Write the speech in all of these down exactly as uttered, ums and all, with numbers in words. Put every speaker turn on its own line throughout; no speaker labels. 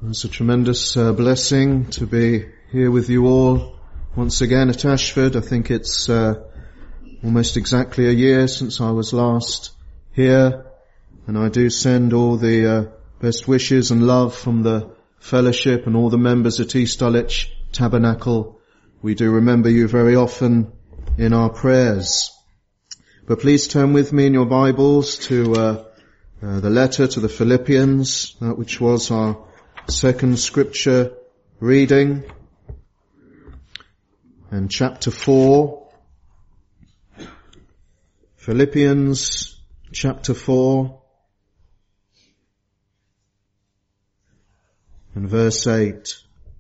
It's a tremendous uh, blessing to be here with you all once again at Ashford. I think it's uh, almost exactly a year since I was last here, and I do send all the uh, best wishes and love from the fellowship and all the members at East Dulwich Tabernacle. We do remember you very often in our prayers. But please turn with me in your Bibles to uh, uh, the letter to the Philippians, that which was our second scripture reading, and chapter four, Philippians chapter four, and verse eight.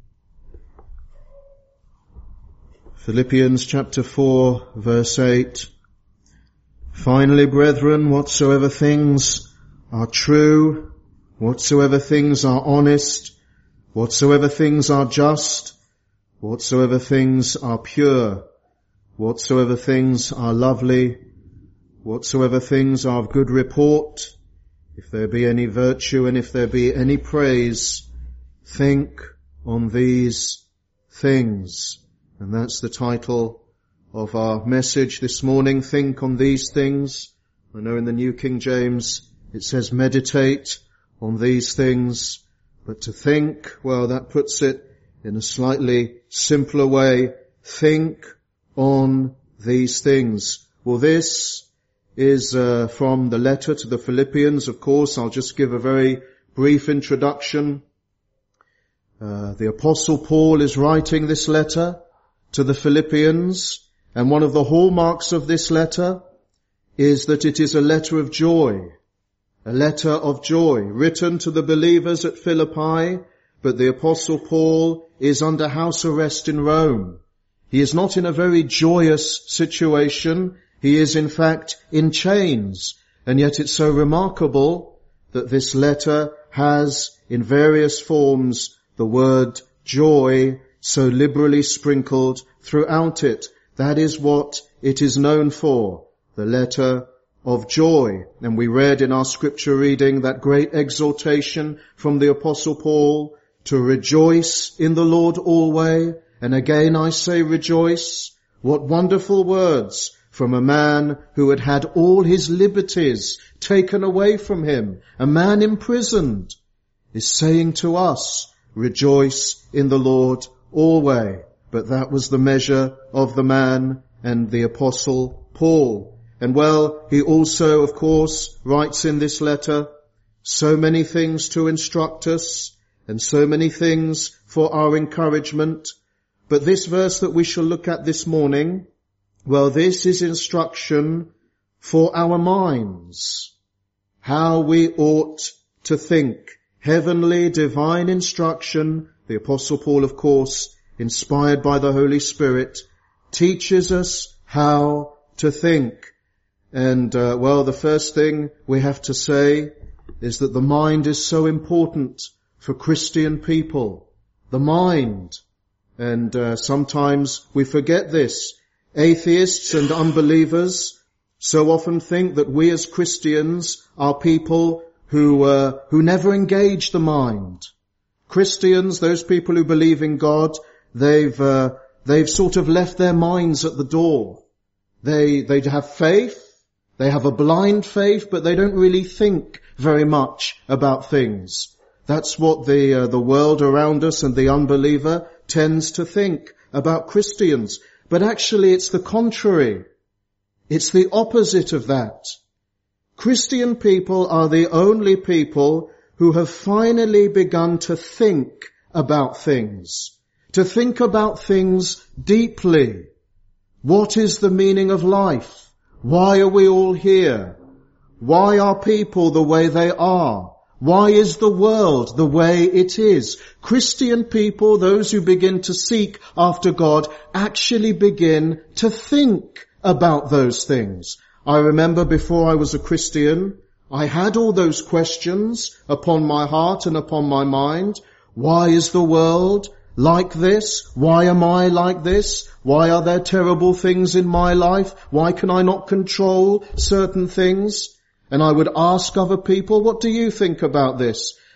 Philippians chapter four, verse eight. Finally, brethren, whatsoever things are true, whatsoever things are honest, whatsoever things are just, whatsoever things are pure, whatsoever things are lovely, whatsoever things are of good report, if there be any virtue and if there be any praise, think on these things. And that's the title of our message this morning, think on these things. I know in the New King James it says meditate on these things, but to think, well, that puts it in a slightly simpler way. Think on these things. Well, this is uh, from the letter to the Philippians. Of course, I'll just give a very brief introduction. Uh, the Apostle Paul is writing this letter to the Philippians, and one of the hallmarks of this letter is that it is a letter of joy. A letter of joy written to the believers at Philippi, but the Apostle Paul is under house arrest in Rome. He is not in a very joyous situation. He is in fact in chains. And yet it's so remarkable that this letter has in various forms the word joy so liberally sprinkled throughout it. That is what it is known for, the letter of joy. And we read in our scripture reading that great exhortation from the Apostle Paul to rejoice in the Lord always. And again I say rejoice. What wonderful words from a man who had had all his liberties taken away from him, a man imprisoned, is saying to us, rejoice in the Lord always. But that was the measure of the man and the Apostle Paul. And well, he also, of course, writes in this letter so many things to instruct us and so many things for our encouragement. But this verse that we shall look at this morning, well, this is instruction for our minds, how we ought to think. Heavenly, divine instruction. The Apostle Paul, of course, inspired by the Holy Spirit, teaches us how to think. And, uh, well, the first thing we have to say is that the mind is so important for Christian people. The mind. And uh, sometimes we forget this. Atheists and unbelievers so often think that we as Christians are people who uh, who never engage the mind. Christians, those people who believe in God, they've uh, they've sort of left their minds at the door. They they have faith. They have a blind faith, but they don't really think very much about things. That's what the uh, the world around us and the unbeliever tends to think about Christians. But actually it's the contrary. It's the opposite of that. Christian people are the only people who have finally begun to think about things. To think about things deeply. What is the meaning of life? Why are we all here? Why are people the way they are? Why is the world the way it is? Christian people, those who begin to seek after God, actually begin to think about those things. I remember before I was a Christian, I had all those questions upon my heart and upon my mind. Why is the world like this? Why am I like this? Why are there terrible things in my life? Why can I not control certain things? And I would ask other people, what do you think about this?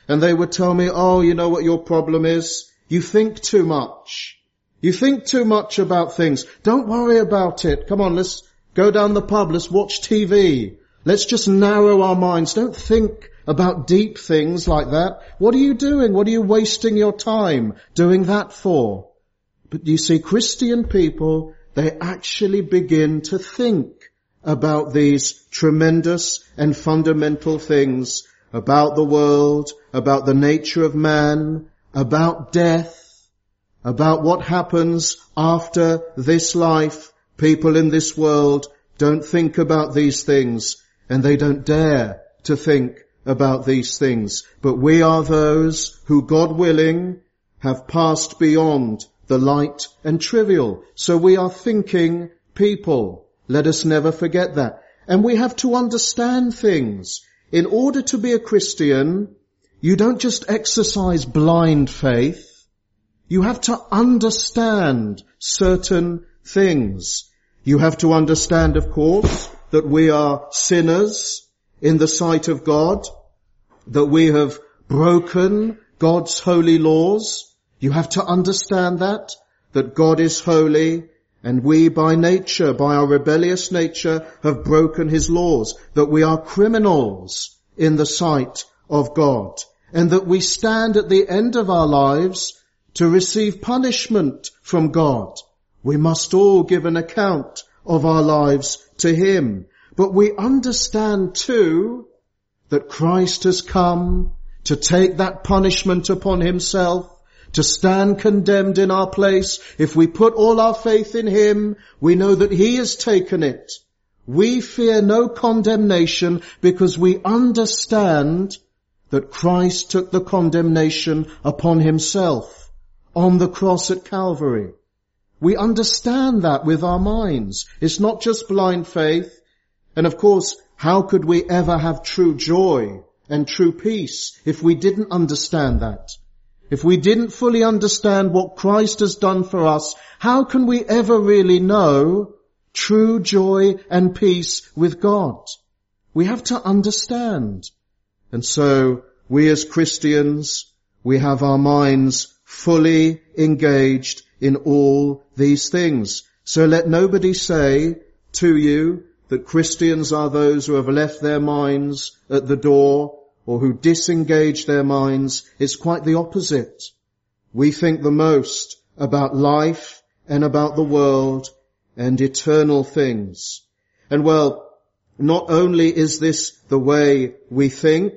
and they would tell me, oh, you know what your problem is? You think too much. You think too much about things. Don't worry about it. Come on, let's go down the pub. Let's watch T V. Let's just narrow our minds. Don't think about deep things like that. What are you doing? What are you wasting your time doing that for? But you see, Christian people, they actually begin to think about these tremendous and fundamental things, about the world, about the nature of man, about death, about what happens after this life. People in this world don't think about these things, and they don't dare to think about these things. But we are those who, God willing, have passed beyond the light and trivial. So we are thinking people. Let us never forget that. And we have to understand things. In order to be a Christian, you don't just exercise blind faith. You have to understand certain things. You have to understand, of course, that we are sinners in the sight of God, that we have broken God's holy laws. You have to understand that, that God is holy, and we by nature, by our rebellious nature, have broken his laws, that we are criminals in the sight of God, and that we stand at the end of our lives to receive punishment from God. We must all give an account of our lives to him. But we understand too that Christ has come to take that punishment upon himself, to stand condemned in our place. If we put all our faith in him, we know that he has taken it. We fear no condemnation because we understand that Christ took the condemnation upon himself on the cross at Calvary. We understand that with our minds. It's not just blind faith. And of course, how could we ever have true joy and true peace if we didn't understand that? If we didn't fully understand what Christ has done for us, how can we ever really know true joy and peace with God? We have to understand. And so, we as Christians, we have our minds fully engaged in all these things. So let nobody say to you that Christians are those who have left their minds at the door, or who disengage their minds. It's quite the opposite. We think the most about life and about the world and eternal things. And well, not only is this the way we think,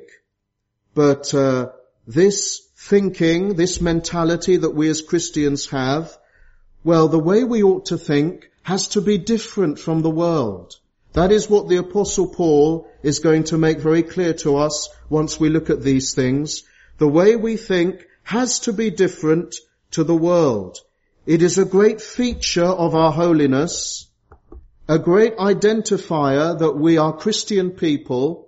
but uh, this thinking, this mentality that we as Christians have, well, the way we ought to think has to be different from the world. That is what the Apostle Paul is going to make very clear to us once we look at these things. The way we think has to be different to the world. It is a great feature of our holiness, a great identifier that we are Christian people.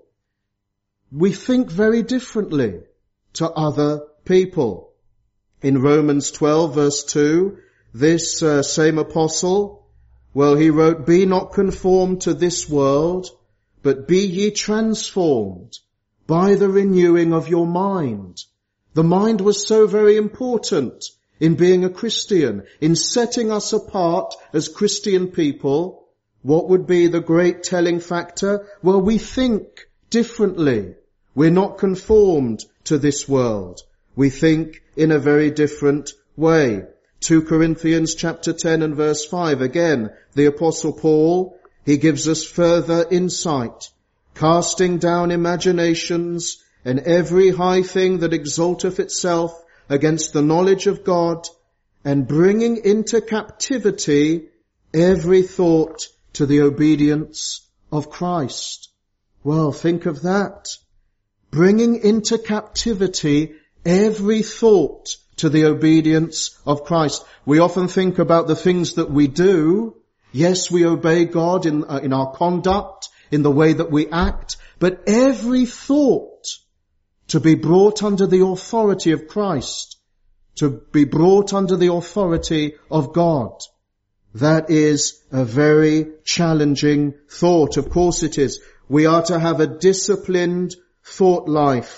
We think very differently to other people. In Romans twelve verse two, this uh, same apostle, well, he wrote, "Be not conformed to this world, but be ye transformed by the renewing of your mind." The mind was so very important in being a Christian, in setting us apart as Christian people. What would be the great telling factor? Well, we think differently. We're not conformed to this world. We think in a very different way. Second Corinthians chapter ten and verse five, again, the Apostle Paul, he gives us further insight. "Casting down imaginations and every high thing that exalteth itself against the knowledge of God, and bringing into captivity every thought to the obedience of Christ." Well, think of that. Bringing into captivity every thought to the obedience of Christ. We often think about the things that we do. Yes, we obey God in, uh, in our conduct, in the way that we act, but every thought to be brought under the authority of Christ, to be brought under the authority of God. That is a very challenging thought. Of course it is. We are to have a disciplined thought life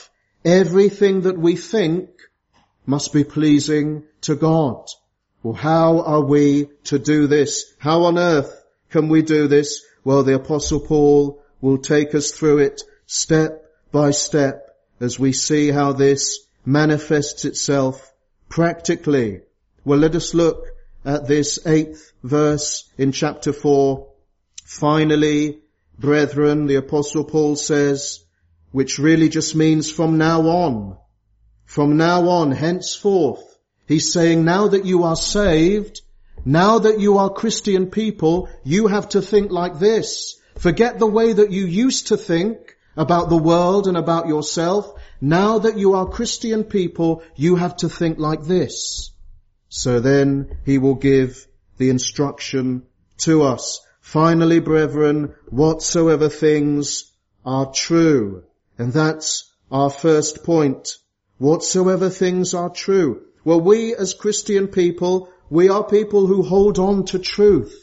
everything that we think must be pleasing to God. Well, how are we to do this? How on earth can we do this? Well, the Apostle Paul will take us through it step by step as we see how this manifests itself practically. Well, let us look at this eighth verse in chapter four. Finally, brethren, the Apostle Paul says, which really just means from now on, from now on, henceforth. He's saying now that you are saved, now that you are Christian people, you have to think like this. Forget the way that you used to think about the world and about yourself. Now that you are Christian people, you have to think like this. So then he will give the instruction to us. Finally, brethren, whatsoever things are true. And that's our first point. Whatsoever things are true. Well, we as Christian people, we are people who hold on to truth.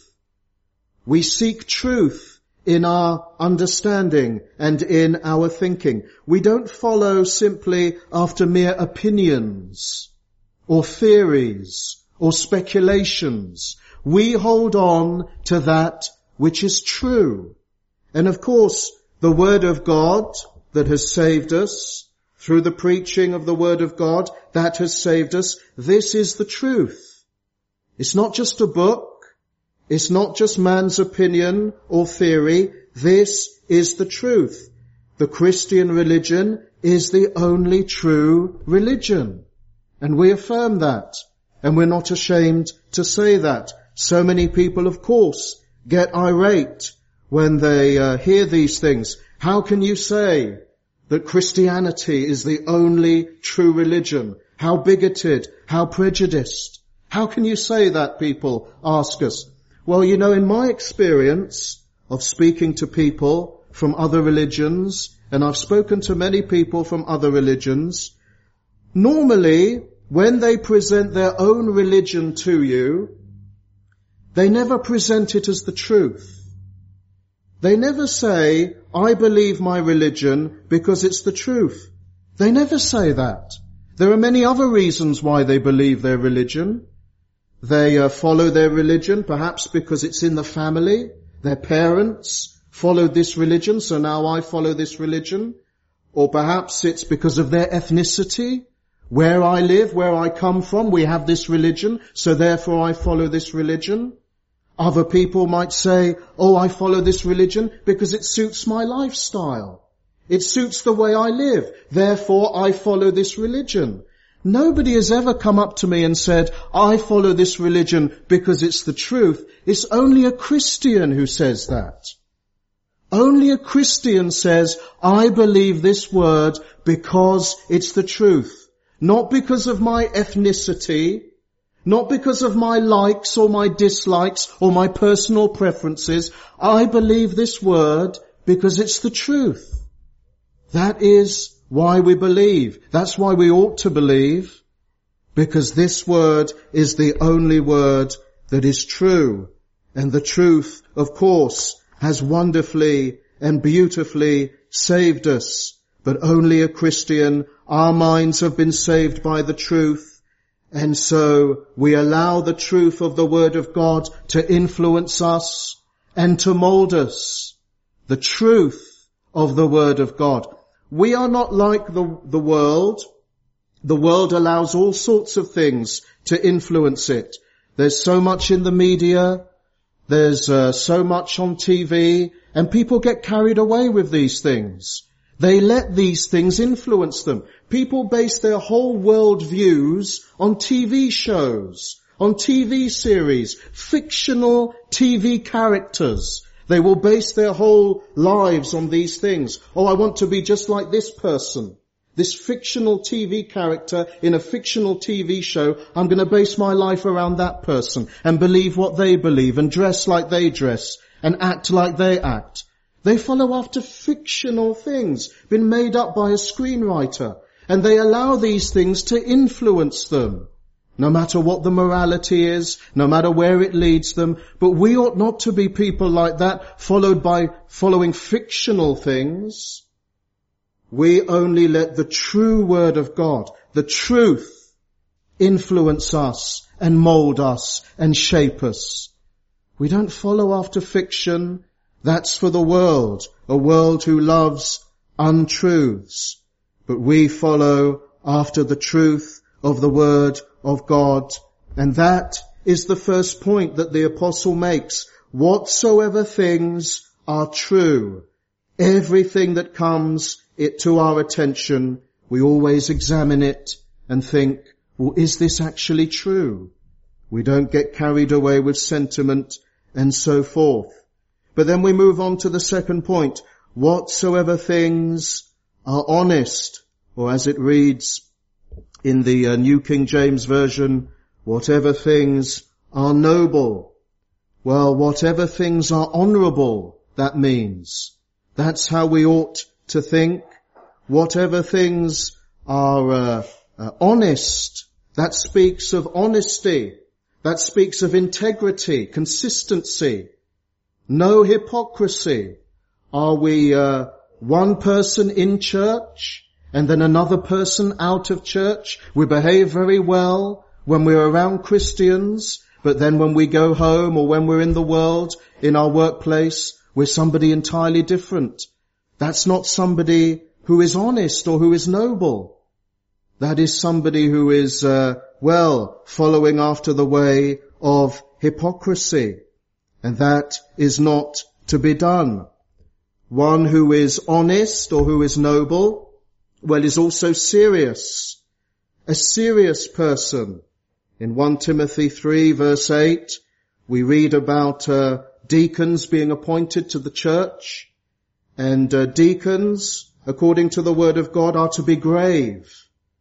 We seek truth in our understanding and in our thinking. We don't follow simply after mere opinions or theories or speculations. We hold on to that which is true. And of course, the Word of God that has saved us, through the preaching of the Word of God, that has saved us, this is the truth. It's not just a book. It's not just man's opinion or theory. This is the truth. The Christian religion is the only true religion. And we affirm that. And we're not ashamed to say that. So many people, of course, get irate when they uh, hear these things. How can you say that Christianity is the only true religion? How bigoted, how prejudiced. How can you say that, people ask us? Well, you know, in my experience of speaking to people from other religions, and I've spoken to many people from other religions, normally when they present their own religion to you, they never present it as the truth. They never say, I believe my religion because it's the truth. They never say that. There are many other reasons why they believe their religion. They uh, follow their religion perhaps because it's in the family. Their parents followed this religion, so now I follow this religion. Or perhaps it's because of their ethnicity. Where I live, where I come from, we have this religion, so therefore I follow this religion. Other people might say, oh, I follow this religion because it suits my lifestyle. It suits the way I live. Therefore, I follow this religion. Nobody has ever come up to me and said, I follow this religion because it's the truth. It's only a Christian who says that. Only a Christian says, I believe this word because it's the truth. Not because of my ethnicity, not because of my likes or my dislikes or my personal preferences. I believe this word because it's the truth. That is why we believe. That's why we ought to believe, because this word is the only word that is true. And the truth, of course, has wonderfully and beautifully saved us. But only a Christian, our minds have been saved by the truth. And so we allow the truth of the Word of God to influence us and to mold us. The truth of the Word of God. We are not like the, the world. The world allows all sorts of things to influence it. There's so much in the media. There's uh, so much on T V. And people get carried away with these things. They let these things influence them. People base their whole world views on T V shows, on T V series, fictional T V characters. They will base their whole lives on these things. Oh, I want to be just like this person. This fictional T V character in a fictional T V show, I'm going to base my life around that person and believe what they believe and dress like they dress and act like they act. They follow after fictional things, been made up by a screenwriter, and they allow these things to influence them, no matter what the morality is, no matter where it leads them. But we ought not to be people like that, followed by following fictional things. We only let the true word of God, the truth, influence us and mold us and shape us. We don't follow after fiction. That's for the world, a world who loves untruths. But we follow after the truth of the word of God. And that is the first point that the apostle makes. Whatsoever things are true, everything that comes it to our attention, we always examine it and think, well, is this actually true? We don't get carried away with sentiment and so forth. But then we move on to the second point. Whatsoever things are honest, or as it reads in the uh, New King James Version, whatever things are noble. Well, whatever things are honourable, that means. That's how we ought to think. Whatever things are uh, uh, honest, that speaks of honesty. That speaks of integrity, consistency, no hypocrisy. Are we uh, one person in church and then another person out of church? We behave very well when we're around Christians, but then when we go home or when we're in the world, in our workplace, we're somebody entirely different. That's not somebody who is honest or who is noble. That is somebody who is, uh, well, following after the way of hypocrisy. And that is not to be done. One who is honest or who is noble, well, is also serious. A serious person. In First Timothy three verse eight, we read about uh, deacons being appointed to the church. And uh, deacons, according to the word of God, are to be grave,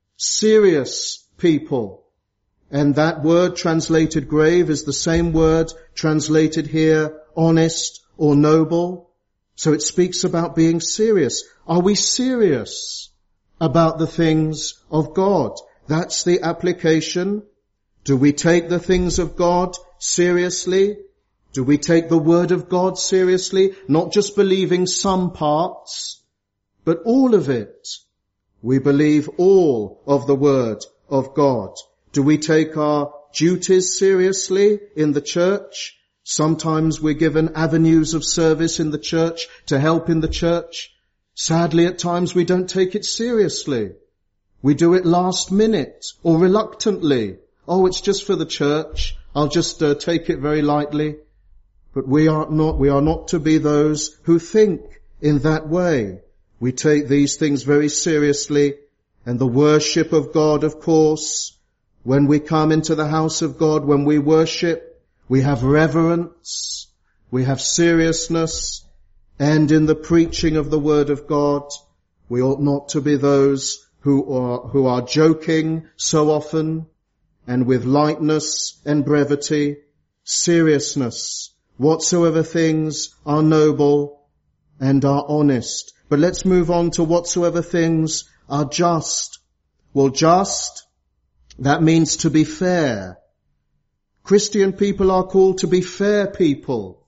serious people. And that word translated grave is the same word translated here, honest or noble. So it speaks about being serious. Are we serious about the things of God? That's the application. Do we take the things of God seriously? Do we take the word of God seriously? Not just believing some parts, but all of it. We believe all of the word of God. Do we take our duties seriously in the church? Sometimes we're given avenues of service in the church to help in the church. Sadly, at times we don't take it seriously. We do it last minute or reluctantly. Oh, it's just for the church. I'll just uh, take it very lightly. But we are not, we are not to be those who think in that way. We take these things very seriously. And the worship of God, of course, when we come into the house of God, when we worship, we have reverence, we have seriousness, and in the preaching of the word of God, we ought not to be those who are, who are joking so often, and with lightness and brevity, seriousness, whatsoever things are noble and are honest. But let's move on to whatsoever things are just. Well, just, that means to be fair. Christian people are called to be fair people.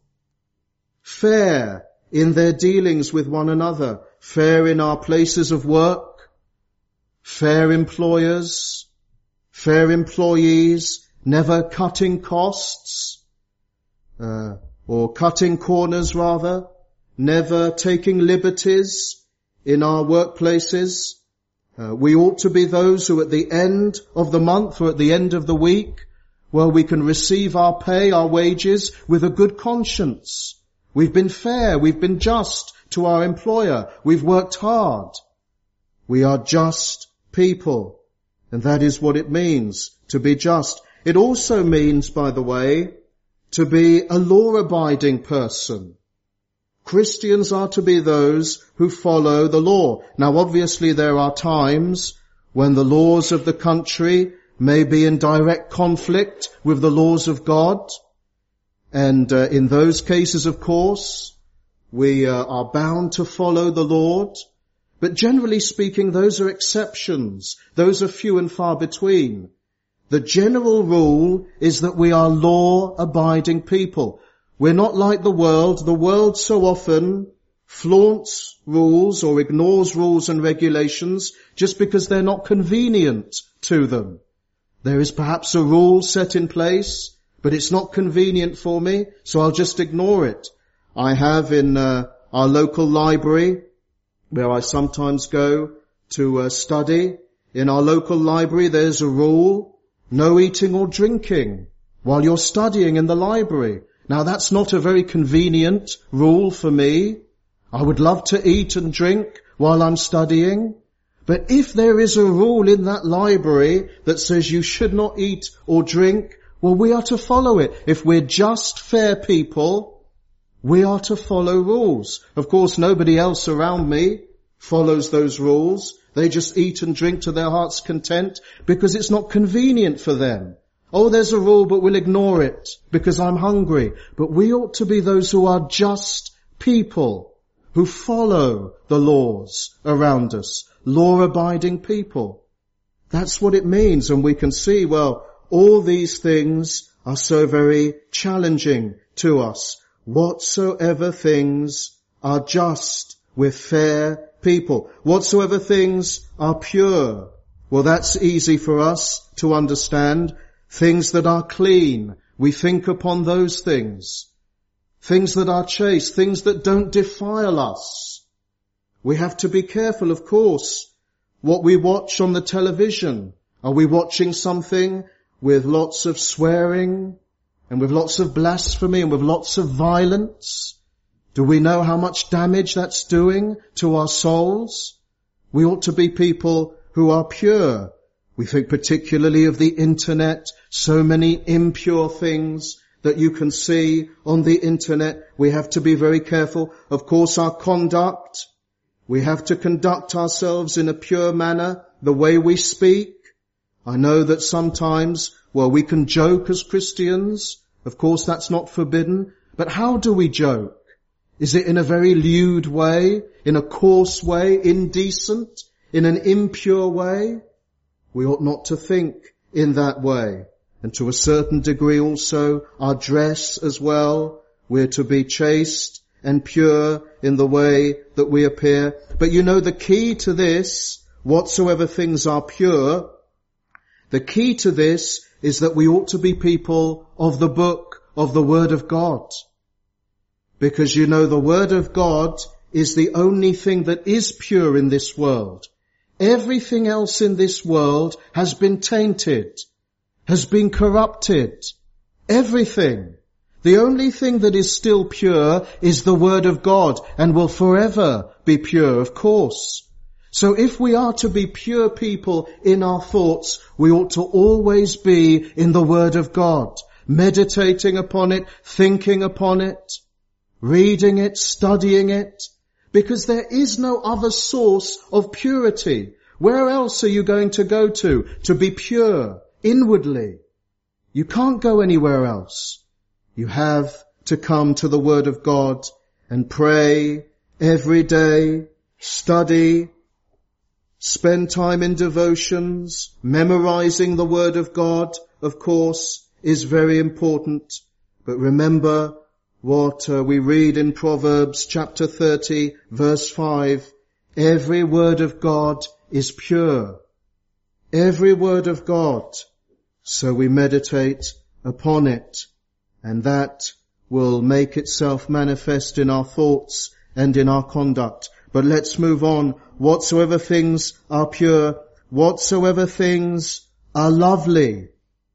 Fair in their dealings with one another. Fair in our places of work. Fair employers. Fair employees. Never cutting costs. Uh, or cutting corners rather. Never taking liberties in our workplaces. Uh, we ought to be those who at the end of the month or at the end of the week, well, we can receive our pay, our wages, with a good conscience. We've been fair, we've been just to our employer, we've worked hard. We are just people, and that is what it means to be just. It also means, by the way, to be a law-abiding person. Christians are to be those who follow the law. Now, obviously, there are times when the laws of the country may be in direct conflict with the laws of God. And uh, in those cases, of course, we uh, are bound to follow the Lord. But generally speaking, those are exceptions. Those are few and far between. The general rule is that we are law-abiding people. We're not like the world. The world so often flaunts rules or ignores rules and regulations just because they're not convenient to them. There is perhaps a rule set in place, but it's not convenient for me, so I'll just ignore it. I have in uh, our local library, where I sometimes go to uh, study, in our local library there's a rule, no eating or drinking while you're studying in the library. Now that's not a very convenient rule for me. I would love to eat and drink while I'm studying. But if there is a rule in that library that says you should not eat or drink, well, we are to follow it. If we're just fair people, we are to follow rules. Of course, nobody else around me follows those rules. They just eat and drink to their heart's content because it's not convenient for them. Oh, there's a rule, but we'll ignore it because I'm hungry. But we ought to be those who are just people, who follow the laws around us, law-abiding people. That's what it means. And we can see, well, all these things are so very challenging to us. Whatsoever things are just with fair people. Whatsoever things are pure. Well, that's easy for us to understand. Things that are clean, we think upon those things. Things that are chaste, things that don't defile us. We have to be careful, of course, what we watch on the television. Are we watching something with lots of swearing and with lots of blasphemy and with lots of violence? Do we know how much damage that's doing to our souls? We ought to be people who are pure. We think particularly of the internet, so many impure things that you can see on the internet. We have to be very careful. Of course, our conduct, we have to conduct ourselves in a pure manner, the way we speak. I know that sometimes, well, we can joke as Christians. Of course, that's not forbidden. But how do we joke? Is it in a very lewd way, in a coarse way, indecent, in an impure way? We ought not to think in that way. And to a certain degree also, our dress as well, we're to be chaste and pure in the way that we appear. But you know, the key to this, whatsoever things are pure, the key to this is that we ought to be people of the book, of the Word of God. Because you know, the Word of God is the only thing that is pure in this world. Everything else in this world has been tainted, has been corrupted. Everything. The only thing that is still pure is the Word of God and will forever be pure, of course. So if we are to be pure people in our thoughts, we ought to always be in the Word of God, meditating upon it, thinking upon it, reading it, studying it. Because there is no other source of purity. Where else are you going to go to, to be pure inwardly? You can't go anywhere else. You have to come to the Word of God and pray every day, study, spend time in devotions, memorizing the Word of God, of course, is very important. But remember what uh, we read in Proverbs chapter thirty, verse five. Every word of God is pure. Every word of God. So we meditate upon it, and that will make itself manifest in our thoughts and in our conduct. But let's move on. Whatsoever things are pure, whatsoever things are lovely.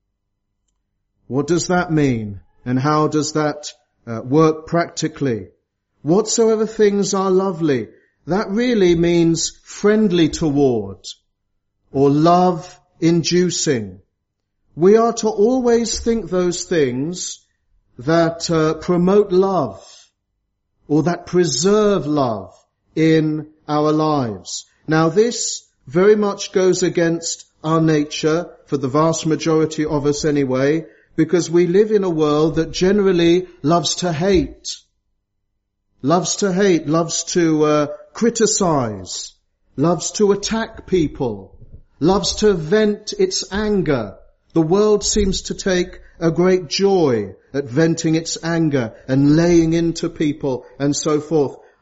What does that mean? And how does that uh, work practically? Whatsoever things are lovely, that really means friendly toward or love inducing. We are to always think those things that uh, promote love or that preserve love in our lives. Now this very much goes against our nature, for the vast majority of us anyway, because we live in a world that generally loves to hate, loves to hate, loves to uh, criticize, loves to attack people, loves to vent its anger. The world seems to take a great joy at venting its anger and laying into people and so forth.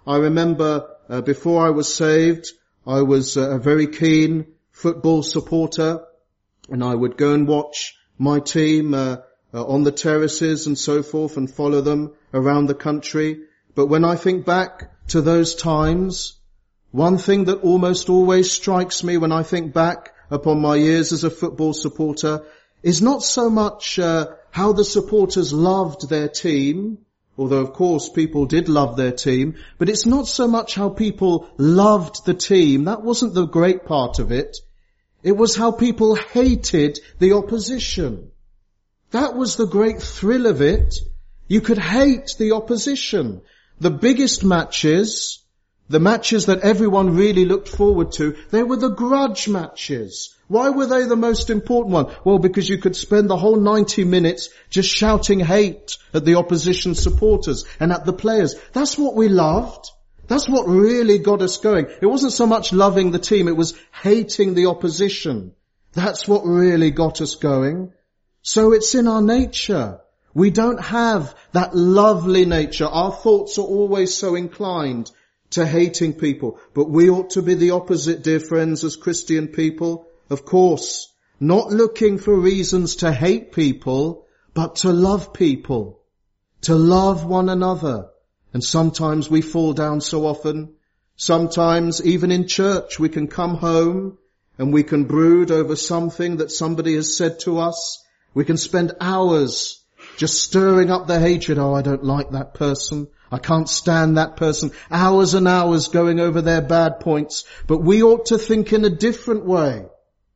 I remember uh, before I was saved, I was uh, a very keen football supporter, and I would go and watch my team uh, uh, on the terraces and so forth and follow them around the country. But when I think back to those times, one thing that almost always strikes me when I think back upon my years as a football supporter is not so much uh, how the supporters loved their team, although of course people did love their team, but it's not so much how people loved the team. That wasn't the great part of it. It was how people hated the opposition. That was the great thrill of it. You could hate the opposition. The biggest matches, the matches that everyone really looked forward to, they were the grudge matches. Why were they the most important one? Well, because you could spend the whole ninety minutes just shouting hate at the opposition supporters and at the players. That's what we loved. That's what really got us going. It wasn't so much loving the team, it was hating the opposition. That's what really got us going. So it's in our nature. We don't have that lovely nature. Our thoughts are always so inclined to hating people. But we ought to be the opposite, dear friends, as Christian people. Of course, not looking for reasons to hate people, but to love people, to love one another. And sometimes we fall down so often. Sometimes even in church we can come home and we can brood over something that somebody has said to us. We can spend hours just stirring up the hatred. Oh, I don't like that person. I can't stand that person. Hours and hours going over their bad points. But we ought to think in a different way.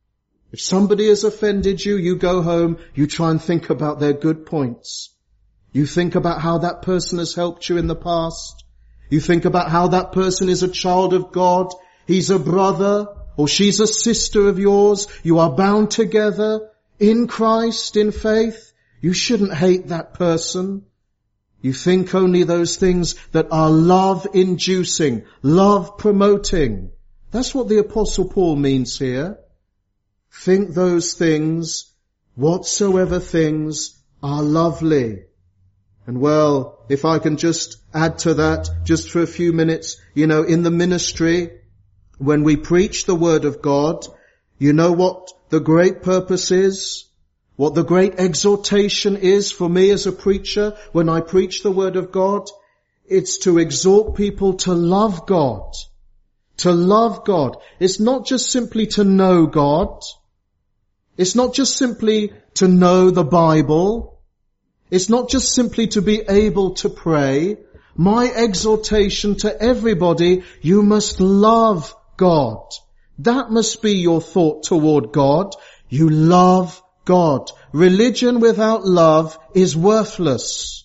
If somebody has offended you, you go home, you try and think about their good points. You think about how that person has helped you in the past. You think about how that person is a child of God. He's a brother or she's a sister of yours. You are bound together in Christ, in faith. You shouldn't hate that person. You think only those things that are love-inducing, love-promoting. That's what the Apostle Paul means here. Think those things, whatsoever things are lovely. And well, if I can just add to that, just for a few minutes, you know, in the ministry, when we preach the Word of God, you know what the great purpose is? What the great exhortation is for me as a preacher when I preach the Word of God? It's to exhort people to love God. To love God. It's not just simply to know God. It's not just simply to know the Bible. It's not just simply to be able to pray. My exhortation to everybody, you must love God. That must be your thought toward God. You love God. Religion without love is worthless.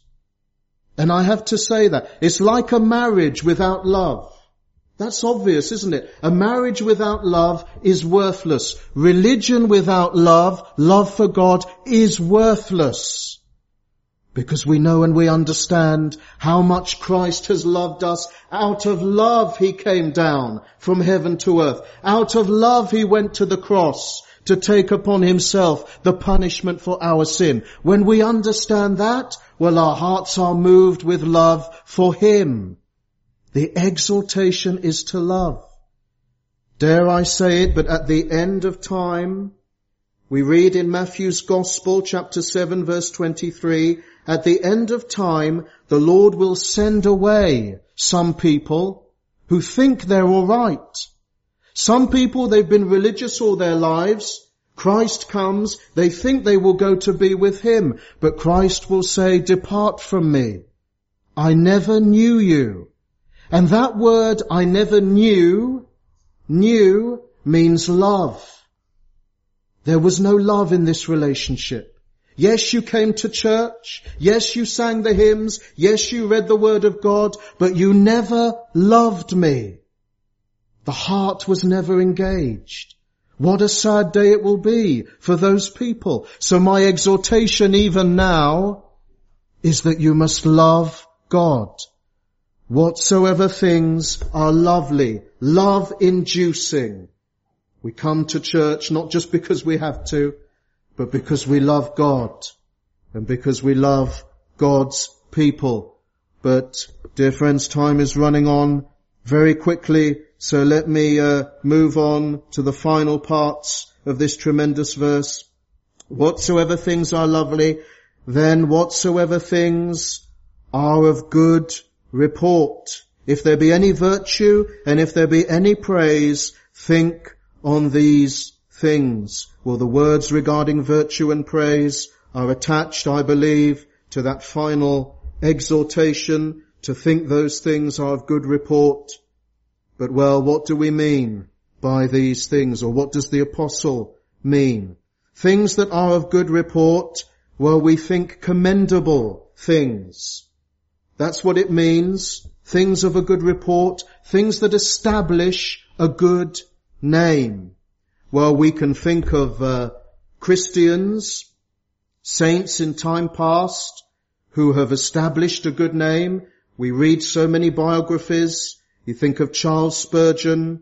And I have to say that. It's like a marriage without love. That's obvious, isn't it? A marriage without love is worthless. Religion without love, love for God, is worthless. Because we know and we understand how much Christ has loved us. Out of love He came down from heaven to earth. Out of love He went to the cross to take upon Himself the punishment for our sin. When we understand that, well, our hearts are moved with love for Him. The exhortation is to love. Dare I say it, but at the end of time, we read in Matthew's Gospel, chapter seven, verse twenty-three, at the end of time, the Lord will send away some people who think they're all right. Some people, they've been religious all their lives. Christ comes, they think they will go to be with Him, but Christ will say, depart from me. I never knew you. And that word, I never knew, knew means love. There was no love in this relationship. Yes, you came to church. Yes, you sang the hymns. Yes, you read the Word of God, but you never loved me. The heart was never engaged. What a sad day it will be for those people. So my exhortation even now is that you must love God. Whatsoever things are lovely, love-inducing. We come to church not just because we have to, but because we love God and because we love God's people. But Dear friends, time is running on very quickly, so let me uh, move on to the final parts of this tremendous verse. Whatsoever things are lovely, then whatsoever things are of good report. If there be any virtue, and if there be any praise, think on these things. Well, the words regarding virtue and praise are attached, I believe, to that final exhortation to think those things are of good report. But well, what do we mean by these things, or what does the apostle mean? Things that are of good report, well, we think commendable things. That's what it means. Things of a good report, things that establish a good name. Well, we can think of uh, Christians, saints in time past, who have established a good name. We read so many biographies. You think of Charles Spurgeon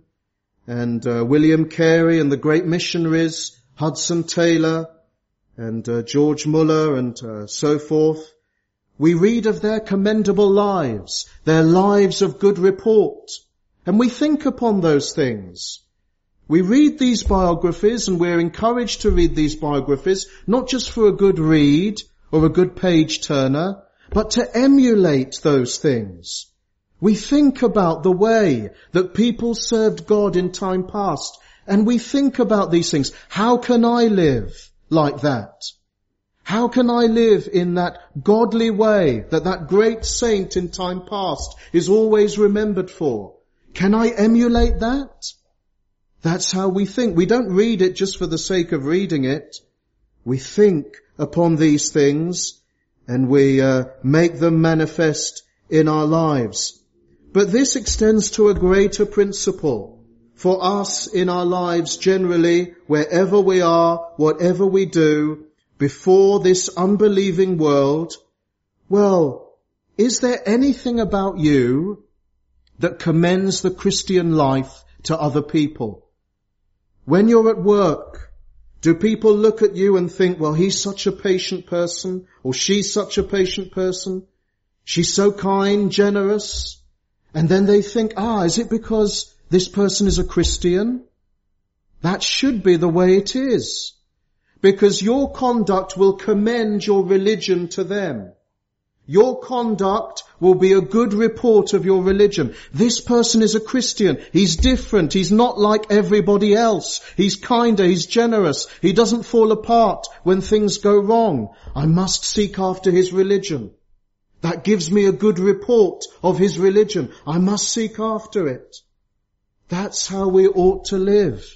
and uh, William Carey and the great missionaries, Hudson Taylor and uh, George Muller and uh, so forth. We read of their commendable lives, their lives of good report, and we think upon those things. We read these biographies, and we're encouraged to read these biographies, not just for a good read or a good page turner, but to emulate those things. We think about the way that people served God in time past, and we think about these things. How can I live like that? How can I live in that godly way that that great saint in time past is always remembered for? Can I emulate that? That's how we think. We don't read it just for the sake of reading it. We think upon these things and we uh, make them manifest in our lives. But this extends to a greater principle for us in our lives generally, wherever we are, whatever we do, before this unbelieving world. Well, is there anything about you that commends the Christian life to other people? When you're at work, do people look at you and think, well, he's such a patient person, or she's such a patient person, she's so kind, generous, and then they think, ah, is it because this person is a Christian? That should be the way it is, because your conduct will commend your religion to them. Your conduct will be a good report of your religion. This person is a Christian. He's different. He's not like everybody else. He's kinder. He's generous. He doesn't fall apart when things go wrong. I must seek after his religion. That gives me a good report of his religion. I must seek after it. That's how we ought to live.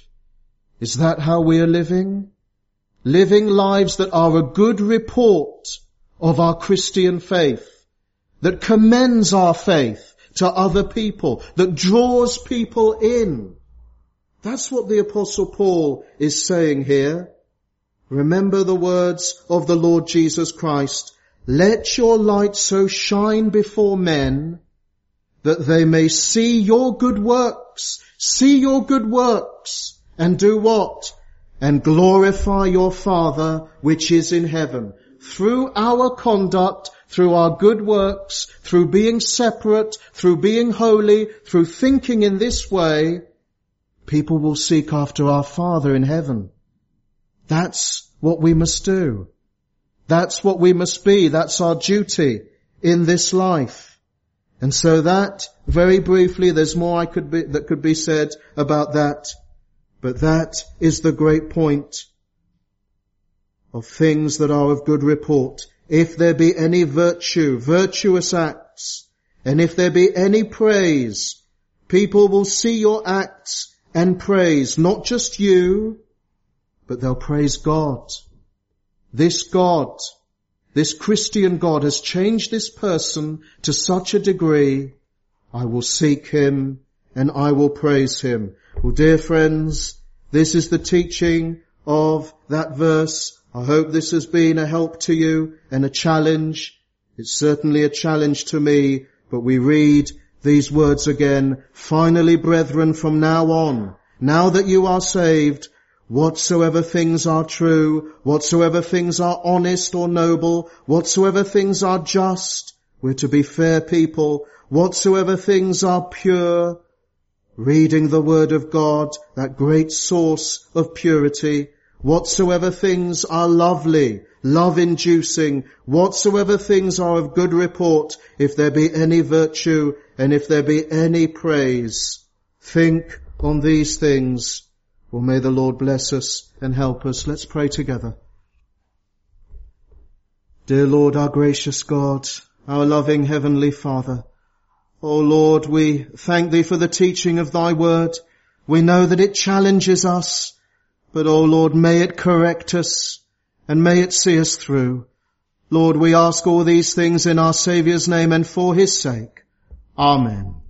Is that how we are living? Living lives that are a good report of our Christian faith, that commends our faith to other people, that draws people in. That's what the Apostle Paul is saying here. Remember the words of the Lord Jesus Christ. Let your light so shine before men that they may see your good works, see your good works, and do what? And glorify your Father which is in heaven. Through our conduct, through our good works, through being separate, through being holy, through thinking in this way, people will seek after our Father in heaven. That's what we must do. That's what we must be. That's our duty in this life. And so that, very briefly, there's more I could be, that could be said about that. But that is the great point of things that are of good report. If there be any virtue, virtuous acts, and if there be any praise, people will see your acts and praise, not just you, but they'll praise God. This God, this Christian God has changed this person to such a degree, I will seek him and I will praise him. Well, dear friends, this is the teaching of that verse. I hope this has been a help to you and a challenge. It's certainly a challenge to me, but we read these words again. Finally, brethren, from now on, now that you are saved, whatsoever things are true, whatsoever things are honest or noble, whatsoever things are just, we're to be fair people, whatsoever things are pure, reading the word of God, that great source of purity, whatsoever things are lovely, love-inducing, whatsoever things are of good report, if there be any virtue and if there be any praise, think on these things. Well, may the Lord bless us and help us. Let's pray together. Dear Lord, our gracious God, our loving Heavenly Father, O Lord, we thank Thee for the teaching of Thy word. We know that it challenges us, but O Lord, may it correct us and may it see us through. Lord, we ask all these things in our Saviour's name and for His sake. Amen.